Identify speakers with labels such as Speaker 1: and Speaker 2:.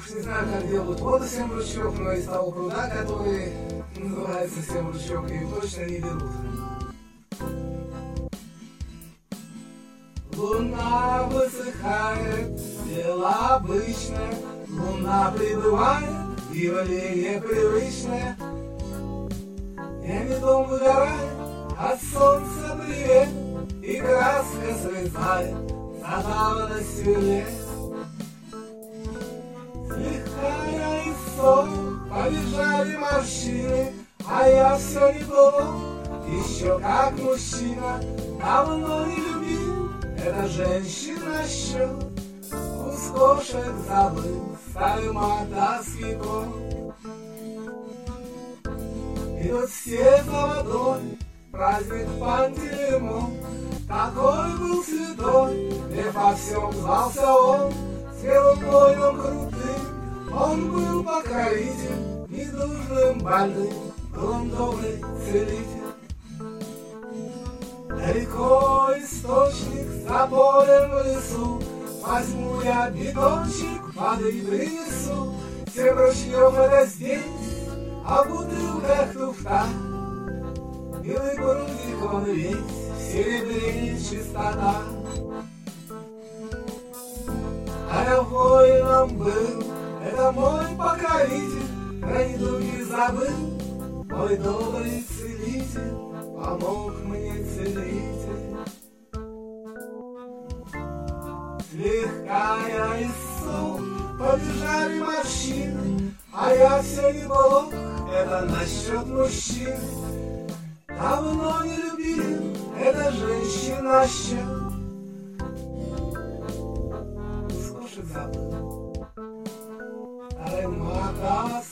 Speaker 1: Уж не знаю, как делают воду 7 ручьев, но из того пруда, который называется 7 ручьев, ее точно не берут. Луна высыхает, дело обычное, луна прибывает, явление привычное. Небе дом выгорает, от солнца привет, и краска слезает, задавана свелет. Слегка я и сон, побежали морщины, а я все не плыву, еще как мужчина. Давно не любил, эта женщина счет, кускошек забыл, старый мордовский кот. И вот все за водой, праздник Пантелеймон, такой был святой, где во всем звался он, с белым воином крутым, он был покровитель, недужным больным, был он добрый целитель. Далеко источник, за полем в лесу, возьму я бидончик, воды принесу, 7 ручьев это здесь, а в бутылках туфта. Белый грудик он весь, в серебре чистота. А я воином был, это мой покровитель, про недуги забыл, мой добрый целитель, помог мне целитель. Слегка я и сон, побежали морщины, а я все не блог, это насчет мужчин. Давно не любил, это женщина счет, кускошек забыл, старый мордовский